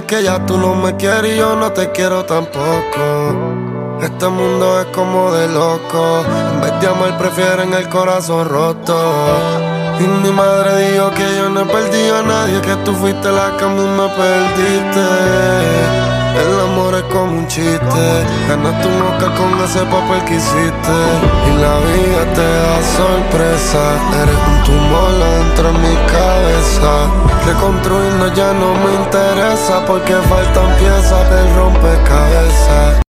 que ya tú no me quieres y yo no te quiero tampoco. Este mundo es como de loco. En vez de amar prefieren el corazón roto. Y mi madre dijo que yo no he perdido a nadie, que tú fuiste la que a mí me perdiste. El amor es como un chiste, ganaste un Oscar con ese papel que hiciste. Y la vida te da sorpresa, eres un tumor dentro de mi cabeza. Reconstruyendo ya no me interesa porque faltan piezas del rompecabezas.